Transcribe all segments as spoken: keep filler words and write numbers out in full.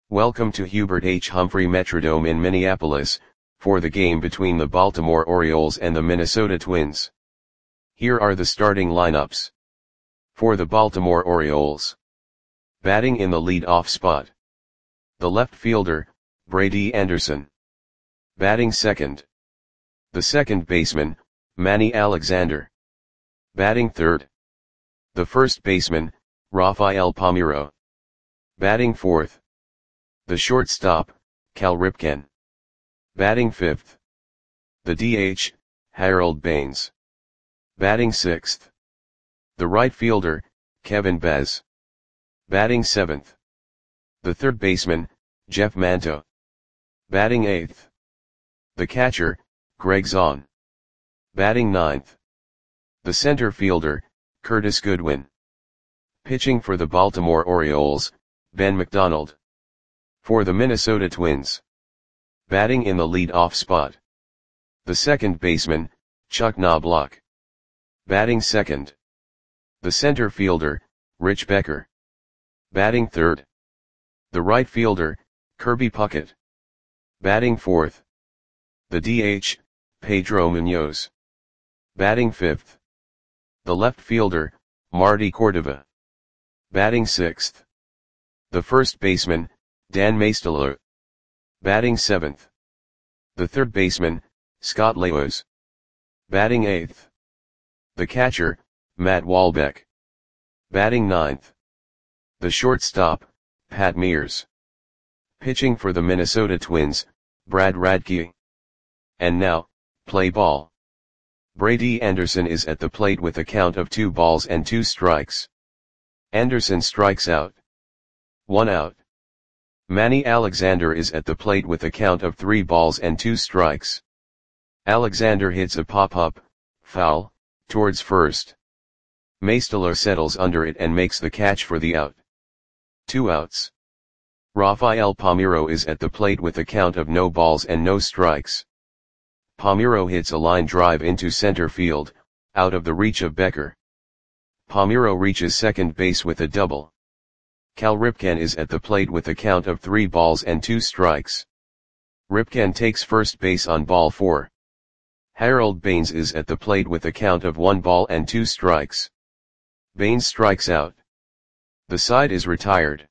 Welcome to Hubert H. Humphrey Metrodome in Minneapolis, for the game between the Baltimore Orioles and the Minnesota Twins. Here are the starting lineups. For the Baltimore Orioles. Batting in the lead-off spot. The left fielder, Brady Anderson. Batting second. The second baseman, Manny Alexander. Batting third. The first baseman, Rafael Palmeiro. Batting fourth. The shortstop, Cal Ripken. Batting fifth. The D H, Harold Baines. Batting sixth. The right fielder, Kevin Bez. Batting seventh. The third baseman, Jeff Manto. Batting eighth. The catcher, Greg Zahn. Batting ninth. The center fielder, Curtis Goodwin. Pitching for the Baltimore Orioles, Ben McDonald. For the Minnesota Twins. Batting in the lead-off spot. The second baseman, Chuck Knobloch. Batting second. The center fielder, Rich Becker. Batting third. The right fielder, Kirby Puckett. Batting fourth. The D H, Pedro Munoz. Batting fifth. The left fielder, Marty Cordova. Batting sixth. The first baseman, Dan Maestalo. Batting seventh. The third baseman, Scott Laos. Batting eighth. The catcher, Matt Walbeck. Batting ninth. The shortstop, Pat Mears. Pitching for the Minnesota Twins, Brad Radke. And now, play ball. Brady Anderson is at the plate with a count of two balls and two strikes. Anderson strikes out. One out. Manny Alexander is at the plate with a count of three balls and two strikes. Alexander hits a pop-up, foul, towards first. Maestalo settles under it and makes the catch for the out. Two outs. Rafael Palmeiro is at the plate with a count of no balls and no strikes. Palmeiro hits a line drive into center field, out of the reach of Becker. Palmeiro reaches second base with a double. Cal Ripken is at the plate with a count of three balls and two strikes. Ripken takes first base on ball four. Harold Baines is at the plate with a count of one ball and two strikes. Baines strikes out. The side is retired.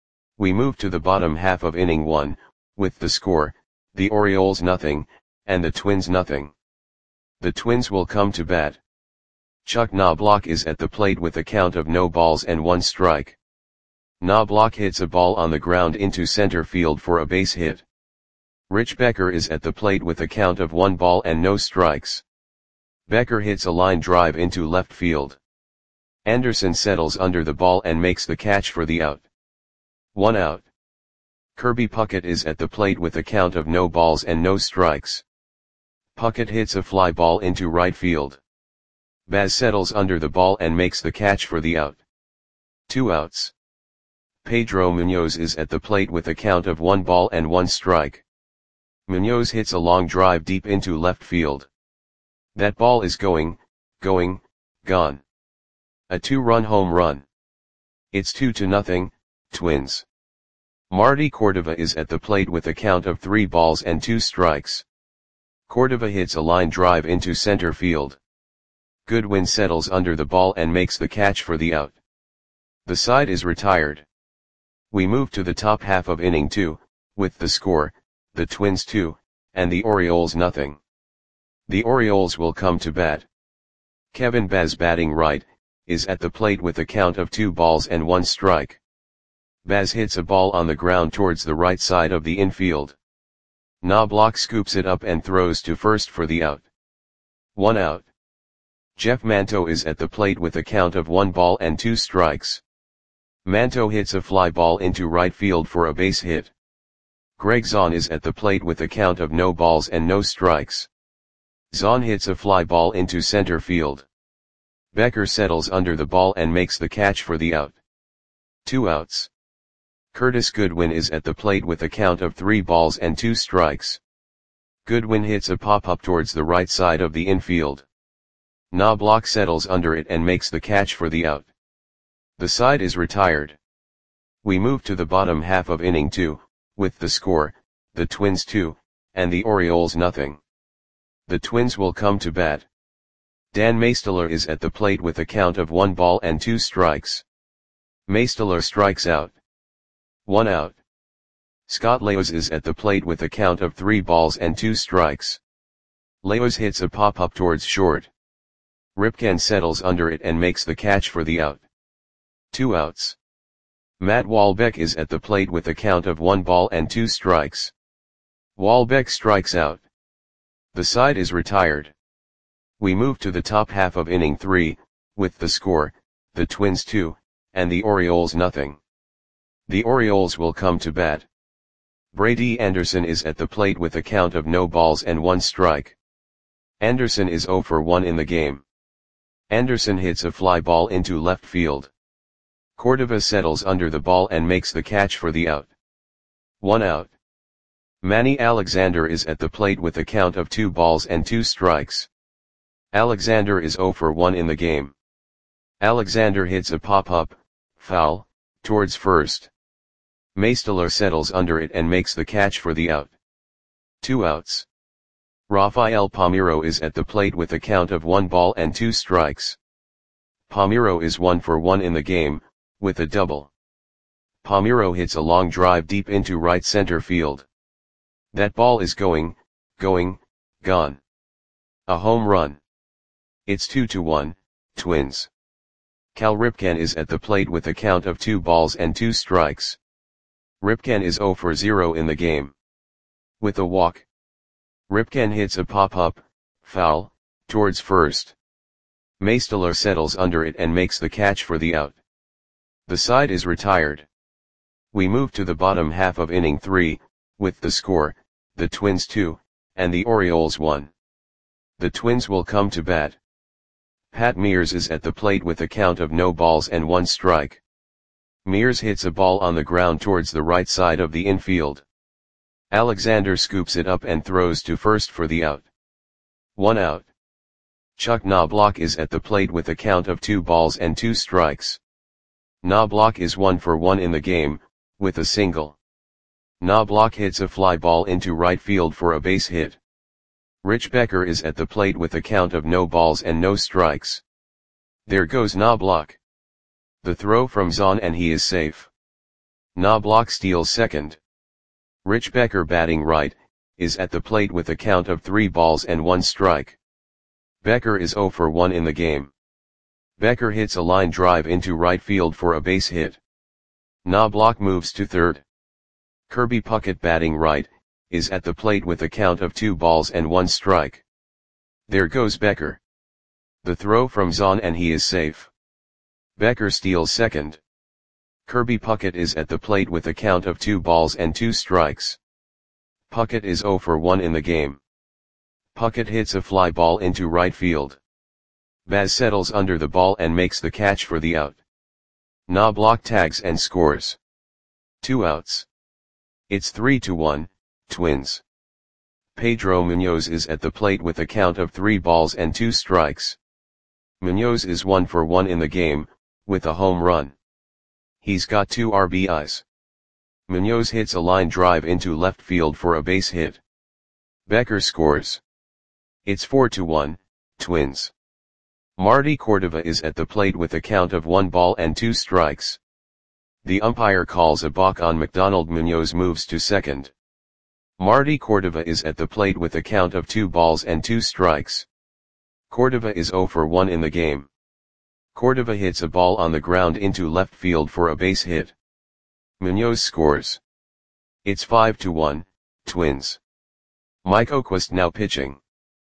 We move to the bottom half of inning one, with the score, the Orioles nothing, and the Twins nothing. The Twins will come to bat. Chuck Knobloch is at the plate with a count of no balls and one strike. Knobloch hits a ball on the ground into center field for a base hit. Rich Becker is at the plate with a count of one ball and no strikes. Becker hits a line drive into left field. Anderson settles under the ball and makes the catch for the out. One out. Kirby Puckett is at the plate with a count of no balls and no strikes. Puckett hits a fly ball into right field. Baz settles under the ball and makes the catch for the out. Two outs. Pedro Munoz is at the plate with a count of one ball and one strike. Munoz hits a long drive deep into left field. That ball is going, going, gone. A two-run home run. It's two to nothing, Twins. Marty Cordova is at the plate with a count of three balls and two strikes. Cordova hits a line drive into center field. Goodwin settles under the ball and makes the catch for the out. The side is retired. We move to the top half of inning two, with the score, the Twins two, and the Orioles nothing. The Orioles will come to bat. Kevin Bez batting right, is at the plate with a count of two balls and one strike. Baz hits a ball on the ground towards the right side of the infield. Knobloch scoops it up and throws to first for the out. One out. Jeff Manto is at the plate with a count of one ball and two strikes. Manto hits a fly ball into right field for a base hit. Greg Zahn is at the plate with a count of no balls and no strikes. Zahn hits a fly ball into center field. Becker settles under the ball and makes the catch for the out. Two outs. Curtis Goodwin is at the plate with a count of three balls and two strikes. Goodwin hits a pop-up towards the right side of the infield. Knobloch settles under it and makes the catch for the out. The side is retired. We move to the bottom half of inning two, with the score, the Twins two, and the Orioles nothing. The Twins will come to bat. Dan Maesteler is at the plate with a count of one ball and two strikes. Maesteler strikes out. One out. Scott Leos is at the plate with a count of three balls and two strikes. Leos hits a pop-up towards short. Ripken settles under it and makes the catch for the out. Two outs. Matt Walbeck is at the plate with a count of one ball and two strikes. Walbeck strikes out. The side is retired. We move to the top half of inning three, with the score, the Twins two, and the Orioles nothing. The Orioles will come to bat. Brady Anderson is at the plate with a count of no balls and one strike. Anderson is zero for one in the game. Anderson hits a fly ball into left field. Cordova settles under the ball and makes the catch for the out. One out. Manny Alexander is at the plate with a count of two balls and two strikes. Alexander is zero for one in the game. Alexander hits a pop-up, foul, towards first. Maesteler settles under it and makes the catch for the out. Two outs. Rafael Palmeiro is at the plate with a count of one ball and two strikes. Palmeiro is one for one in the game, with a double. Palmeiro hits a long drive deep into right center field. That ball is going, going, gone. A home run. It's two to one, Twins. Cal Ripken is at the plate with a count of two balls and two strikes. Ripken is zero for zero in the game. With a walk. Ripken hits a pop-up, foul, towards first. Maesteler settles under it and makes the catch for the out. The side is retired. We move to the bottom half of inning three, with the score, the Twins two, and the Orioles one. The Twins will come to bat. Pat Mears is at the plate with a count of no balls and one strike. Mears hits a ball on the ground towards the right side of the infield. Alexander scoops it up and throws to first for the out. One out. Chuck Knobloch is at the plate with a count of two balls and two strikes. Knobloch is one for one in the game, with a single. Knobloch hits a fly ball into right field for a base hit. Rich Becker is at the plate with a count of no balls and no strikes. There goes Knobloch. The throw from Zahn and he is safe. Knobloch steals second. Rich Becker, batting right, is at the plate with a count of three balls and one strike. Becker is zero for one in the game. Becker hits a line drive into right field for a base hit. Knobloch moves to third. Kirby Puckett, batting right, is at the plate with a count of two balls and one strike. There goes Becker. The throw from Zahn and he is safe. Becker steals second. Kirby Puckett is at the plate with a count of two balls and two strikes. Puckett is zero for one in the game. Puckett hits a fly ball into right field. Baz settles under the ball and makes the catch for the out. Knobloch tags and scores. Two outs. It's three to one, Twins. Pedro Munoz is at the plate with a count of three balls and two strikes. Munoz is one for one in the game, with a home run. He's got two R B Is. Munoz hits a line drive into left field for a base hit. Becker scores. It's four to one, Twins. Marty Cordova is at the plate with a count of one ball and two strikes. The umpire calls a balk on McDonald. Munoz moves to second. Marty Cordova is at the plate with a count of two balls and two strikes. Cordova is zero for one in the game. Cordova hits a ball on the ground into left field for a base hit. Munoz scores. It's five to one, Twins. Mike Oquist now pitching.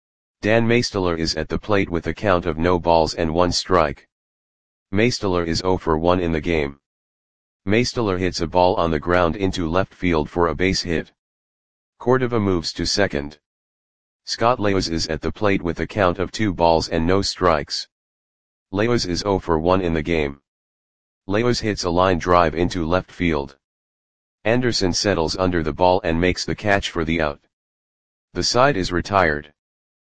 Dan Maesteler is at the plate with a count of no balls and one strike. Maesteler is zero for one in the game. Maesteler hits a ball on the ground into left field for a base hit. Cordova moves to second. Scott Leos is at the plate with a count of two balls and no strikes. Leos is zero for one in the game. Leos hits a line drive into left field. Anderson settles under the ball and makes the catch for the out. The side is retired.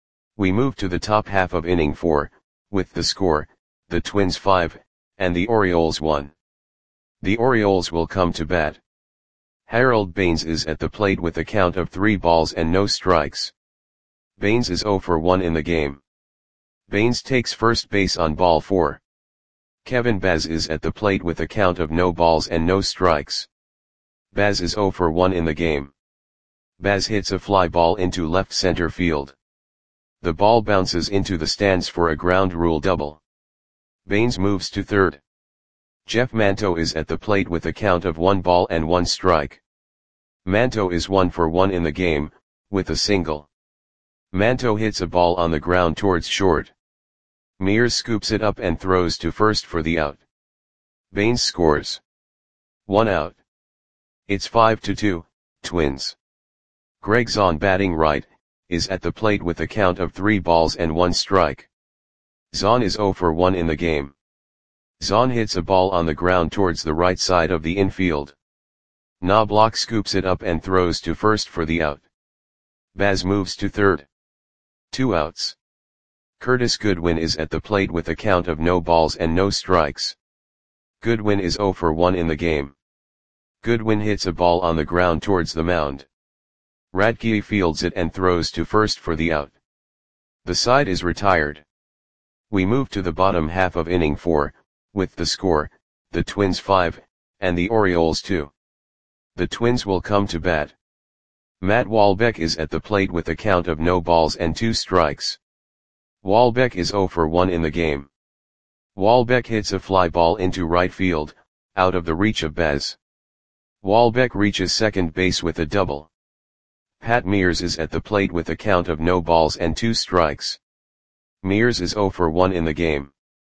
We move to the top half of inning four, with the score, the Twins five, and the Orioles one. The Orioles will come to bat. Harold Baines is at the plate with a count of three balls and no strikes. Baines is zero for one in the game. Baines takes first base on ball four. Kevin Baz is at the plate with a count of no balls and no strikes. Baz is zero for one in the game. Baz hits a fly ball into left center field. The ball bounces into the stands for a ground rule double. Baines moves to third. Jeff Manto is at the plate with a count of one ball and one strike. Manto is one for one in the game, with a single. Manto hits a ball on the ground towards short. Mears scoops it up and throws to first for the out. Baines scores. One out. It's five to two, Twins. Greg Zahn, batting right, is at the plate with a count of three balls and one strike. Zahn is zero for one in the game. Zahn hits a ball on the ground towards the right side of the infield. Knobloch scoops it up and throws to first for the out. Baz moves to third. Two outs. Curtis Goodwin is at the plate with a count of no balls and no strikes. Goodwin is zero for one in the game. Goodwin hits a ball on the ground towards the mound. Radke fields it and throws to first for the out. The side is retired. We move to the bottom half of inning four, with the score, the Twins five, and the Orioles two. The Twins will come to bat. Matt Walbeck is at the plate with a count of no balls and two strikes. Walbeck is zero for one in the game. Walbeck hits a fly ball into right field, out of the reach of Baz. Walbeck reaches second base with a double. Pat Mears is at the plate with a count of no balls and two strikes. Mears is zero for one in the game.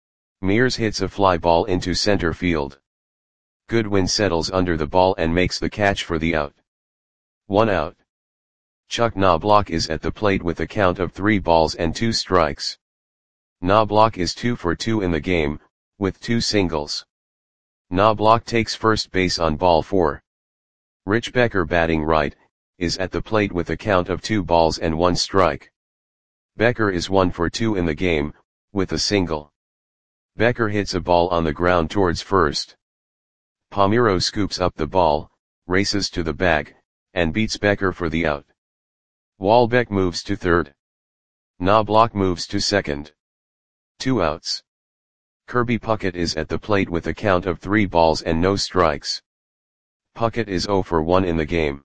Mears hits a fly ball into center field. Goodwin settles under the ball and makes the catch for the out. One out. Chuck Knobloch is at the plate with a count of three balls and two strikes. Knobloch is two for two in the game, with two singles. Knobloch takes first base on ball four. Rich Becker, batting right, is at the plate with a count of two balls and one strike. Becker is one for two in the game, with a single. Becker hits a ball on the ground towards first. Palmeiro scoops up the ball, races to the bag, and beats Becker for the out. Walbeck moves to third. Knobloch moves to second. Two outs. Kirby Puckett is at the plate with a count of three balls and no strikes. Puckett is zero for one in the game.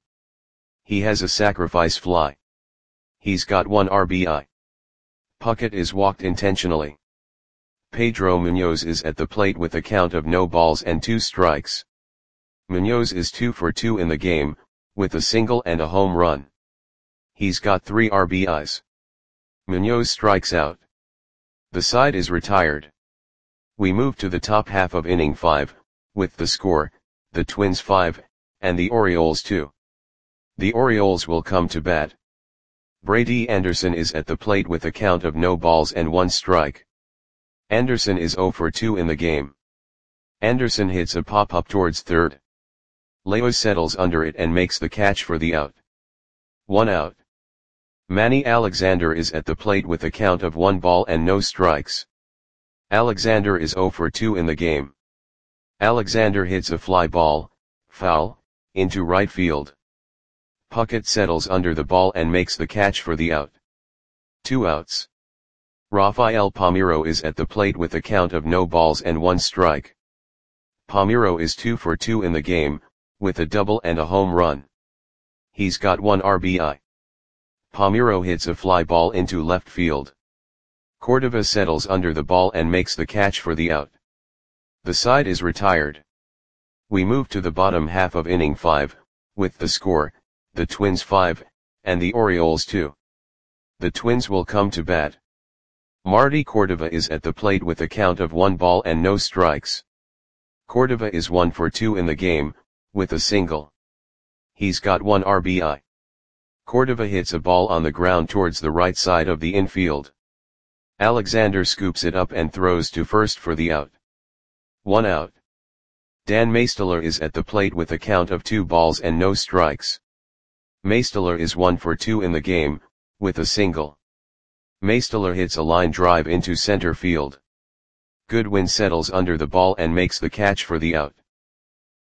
He has a sacrifice fly. He's got one R B I. Puckett is walked intentionally. Pedro Munoz is at the plate with a count of no balls and two strikes. Munoz is two for two in the game, with a single and a home run. He's got three R B Is. Munoz strikes out. The side is retired. We move to the top half of inning five, with the score, the Twins five, and the Orioles two. The Orioles will come to bat. Brady Anderson is at the plate with a count of no balls and one strike. Anderson is zero for two in the game. Anderson hits a pop-up towards third. Leo settles under it and makes the catch for the out. One out. Manny Alexander is at the plate with a count of one ball and no strikes. Alexander is zero for two in the game. Alexander hits a fly ball, foul, into right field. Puckett settles under the ball and makes the catch for the out. Two outs. Rafael Palmeiro is at the plate with a count of no balls and one strike. Palmeiro is two for two in the game, with a double and a home run. He's got one R B I. Palmeiro hits a fly ball into left field. Cordova settles under the ball and makes the catch for the out. The side is retired. We move to the bottom half of inning five, with the score, the Twins five, and the Orioles two. The Twins will come to bat. Marty Cordova is at the plate with a count of one ball and no strikes. Cordova is one for two in the game, with a single. He's got one R B I. Cordova hits a ball on the ground towards the right side of the infield. Alexander scoops it up and throws to first for the out. One out. Dan Maesteler is at the plate with a count of two balls and no strikes. Maesteler is one for two in the game, with a single. Maesteler hits a line drive into center field. Goodwin settles under the ball and makes the catch for the out.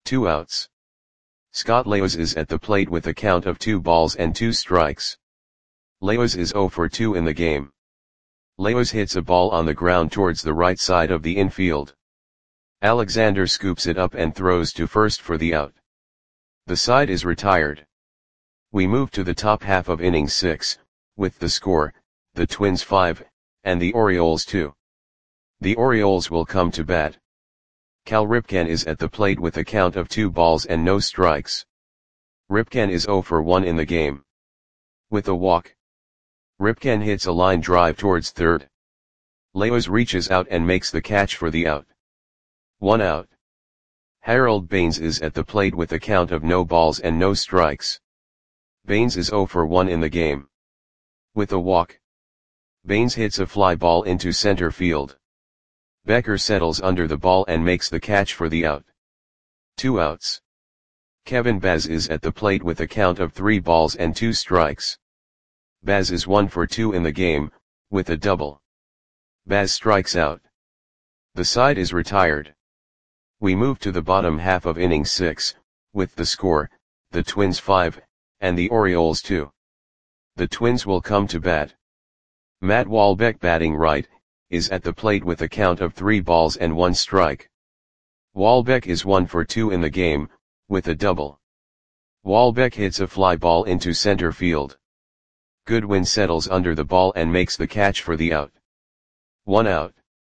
two outs. Scott Leos is at the plate with a count of two balls and two strikes. Leos is oh for two in the game. Leos hits a ball on the ground towards the right side of the infield. Alexander scoops it up and throws to first for the out. The side is retired. We move to the top half of inning six, with the score, the Twins five, and the Orioles two. The Orioles will come to bat. Cal Ripken is at the plate with a count of two balls and no strikes. Ripken is oh for one in the game. With a walk, Ripken hits a line drive towards third. Leos reaches out and makes the catch for the out. One out. Harold Baines is at the plate with a count of no balls and no strikes. Baines is oh for one in the game. With a walk, Baines hits a fly ball into center field. Becker settles under the ball and makes the catch for the out. Two outs. Kevin Baz is at the plate with a count of three balls and two strikes. Baz is one for two in the game, with a double. Baz strikes out. The side is retired. We move to the bottom half of inning six, with the score, the Twins five, and the Orioles two. The Twins will come to bat. Matt Walbeck, batting right, is at the plate with a count of three balls and one strike. Walbeck is one for two in the game, with a double. Walbeck hits a fly ball into center field. Goodwin settles under the ball and makes the catch for the out. One out.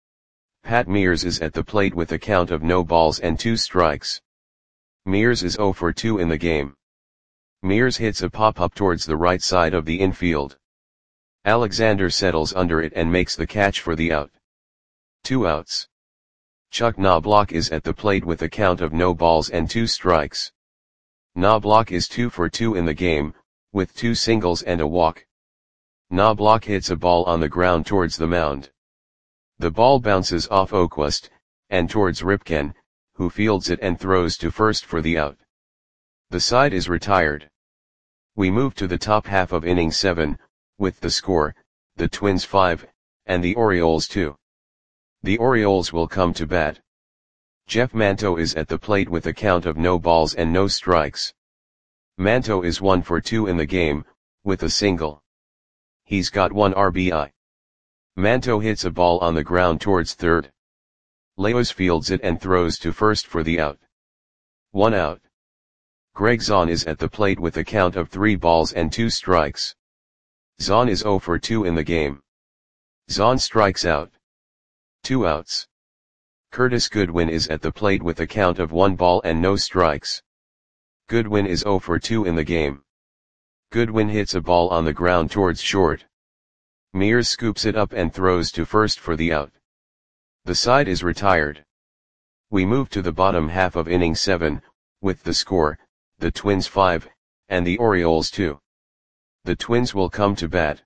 Pat Mears is at the plate with a count of no balls and two strikes. Mears is oh for two in the game. Mears hits a pop-up towards the right side of the infield. Alexander settles under it and makes the catch for the out. Two outs. Chuck Knobloch is at the plate with a count of no balls and two strikes. Knobloch is two for two in the game, with two singles and a walk. Knobloch hits a ball on the ground towards the mound. The ball bounces off Oquist, and towards Ripken, who fields it and throws to first for the out. The side is retired. We move to the top half of inning seven, with the score, the Twins five, and the Orioles two. The Orioles will come to bat. Jeff Manto is at the plate with a count of no balls and no strikes. Manto is one for two in the game, with a single. He's got one R B I. Manto hits a ball on the ground towards third. Leos fields it and throws to first for the out. One out. Greg Zahn is at the plate with a count of three balls and two strikes. Zahn is oh for two in the game. Zahn strikes out. Two outs. Curtis Goodwin is at the plate with a count of one ball and no strikes. Goodwin is oh for two in the game. Goodwin hits a ball on the ground towards short. Mears scoops it up and throws to first for the out. The side is retired. We move to the bottom half of inning seven, with the score, the Twins five, and the Orioles two. The Twins will come to bat.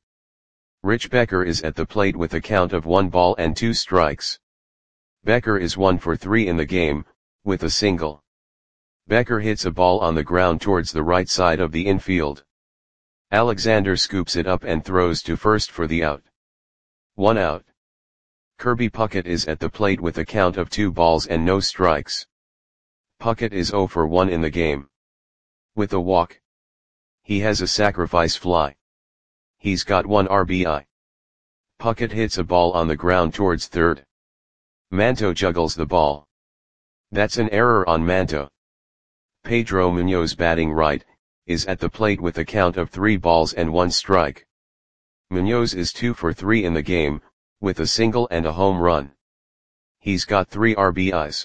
Rich Becker is at the plate with a count of one ball and two strikes. Becker is one for three in the game, with a single. Becker hits a ball on the ground towards the right side of the infield. Alexander scoops it up and throws to first for the out. One out. Kirby Puckett is at the plate with a count of two balls and no strikes. Puckett is oh for one in the game. With a walk, he has a sacrifice fly. He's got one R B I. Puckett hits a ball on the ground towards third. Manto juggles the ball. That's an error on Manto. Pedro Munoz, batting right, is at the plate with a count of three balls and one strike. Munoz is two for three in the game, with a single and a home run. He's got three R B Is.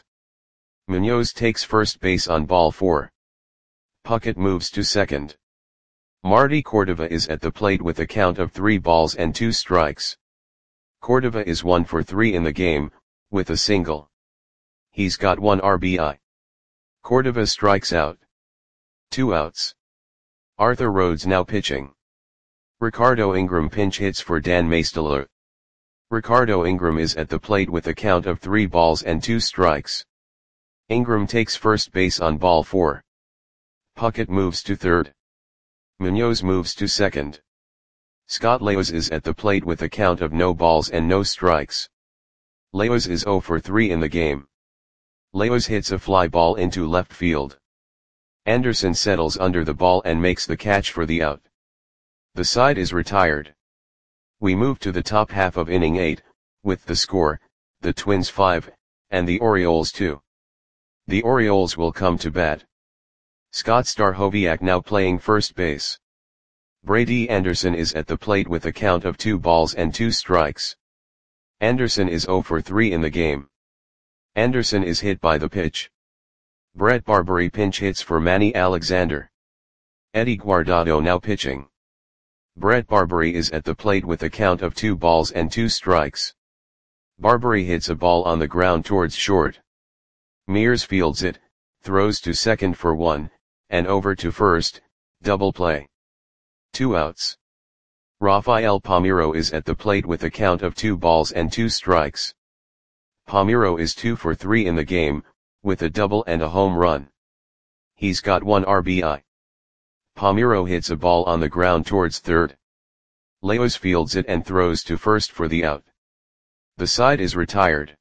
Munoz takes first base on ball four. Puckett moves to second. Marty Cordova is at the plate with a count of three balls and two strikes. Cordova is one for three in the game, with a single. He's got one R B I. Cordova strikes out. Two outs. Arthur Rhodes now pitching. Ricardo Ingram pinch hits for Dan Maesteler. Ricardo Ingram is at the plate with a count of three balls and two strikes. Ingram takes first base on ball four. Puckett moves to third. Munoz moves to second. Scott Leos is at the plate with a count of no balls and no strikes. Leos is oh for three in the game. Leos hits a fly ball into left field. Anderson settles under the ball and makes the catch for the out. The side is retired. We move to the top half of inning eight, with the score, the Twins five, and the Orioles two. The Orioles will come to bat. Scott Stachowiak now playing first base. Brady Anderson is at the plate with a count of two balls and two strikes. Anderson is zero for three in the game. Anderson is hit by the pitch. Brett Barbary pinch hits for Manny Alexander. Eddie Guardado now pitching. Brett Barbary is at the plate with a count of two balls and two strikes. Barbary hits a ball on the ground towards short. Mears fields it, throws to second for one, and over to first, double play. Two outs. Rafael Palmeiro is at the plate with a count of two balls and two strikes. Palmeiro is two for three in the game, with a double and a home run. He's got one R B I. Palmeiro hits a ball on the ground towards third. Leos fields it and throws to first for the out. The side is retired.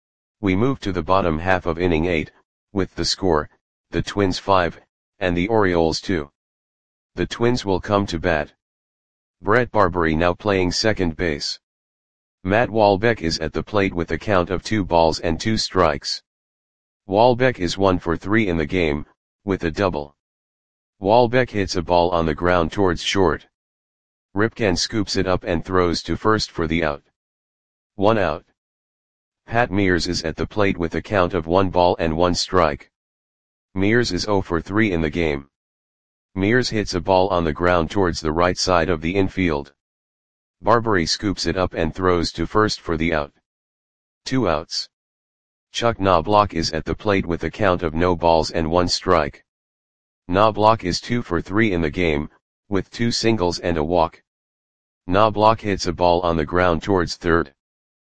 We move to the bottom half of inning eight, with the score, the Twins five, and the Orioles two. The Twins will come to bat. Brett Barbary now playing second base. Matt Walbeck is at the plate with a count of two balls and two strikes. Walbeck is one for three in the game, with a double. Walbeck hits a ball on the ground towards short. Ripken scoops it up and throws to first for the out. One out. Pat Mears is at the plate with a count of one ball and one strike. Mears is zero for three in the game. Mears hits a ball on the ground towards the right side of the infield. Barbary scoops it up and throws to first for the out. Two outs. Chuck Knobloch is at the plate with a count of no balls and one strike. Knobloch is two for three in the game, with two singles and a walk. Knobloch hits a ball on the ground towards third.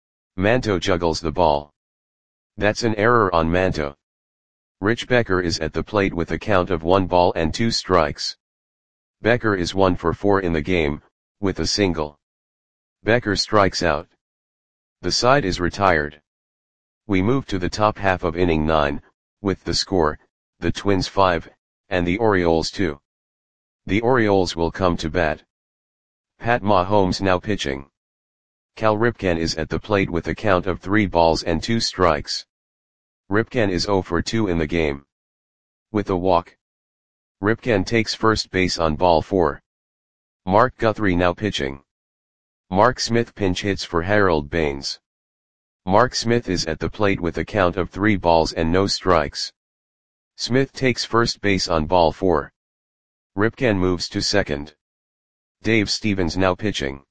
Manto juggles the ball. That's an error on Manto. Rich Becker is at the plate with a count of one ball and two strikes. Becker is one for four in the game, with a single. Becker strikes out. The side is retired. We move to the top half of inning nine, with the score, the Twins five, and the Orioles two. The Orioles will come to bat. Pat Mahomes now pitching. Cal Ripken is at the plate with a count of three balls and two strikes. Ripken is zero for two in the game. With a walk. Ripken takes first base on ball four. Mark Guthrie now pitching. Mark Smith pinch hits for Harold Baines. Mark Smith is at the plate with a count of three balls and no strikes. Smith takes first base on ball four. Ripken moves to second. Dave Stevens now pitching.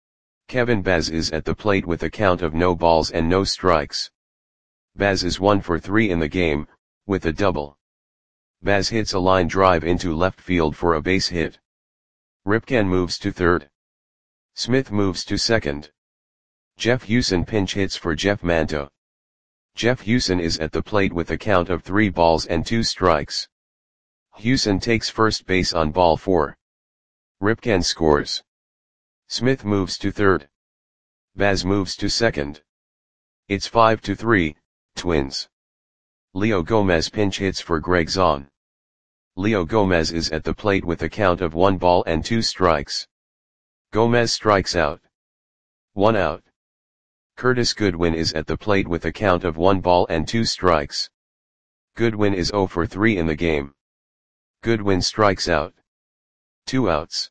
Kevin Baz is at the plate with a count of no balls and no strikes. Baz is one for three in the game, with a double. Baz hits a line drive into left field for a base hit. Ripken moves to third. Smith moves to second. Jeff Hewson pinch hits for Jeff Manto. Jeff Hewson is at the plate with a count of three balls and two strikes. Hewson takes first base on ball four. Ripken scores. Smith moves to third. Baz moves to second. It's five to three, Twins. Leo Gomez pinch hits for Greg Zahn. Leo Gomez is at the plate with a count of one ball and two strikes. Gomez strikes out. One out. Curtis Goodwin is at the plate with a count of one ball and two strikes. Goodwin is zero for three in the game. Goodwin strikes out. Two outs.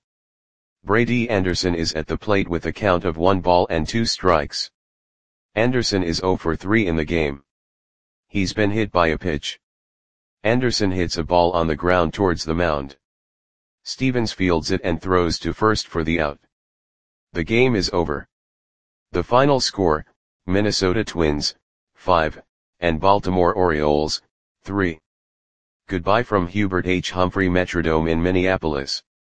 Brady Anderson is at the plate with a count of one ball and two strikes. Anderson is zero for three in the game. He's been hit by a pitch. Anderson hits a ball on the ground towards the mound. Stevens fields it and throws to first for the out. The game is over. The final score, Minnesota Twins, five, and Baltimore Orioles, three. Goodbye from Hubert H. Humphrey Metrodome in Minneapolis.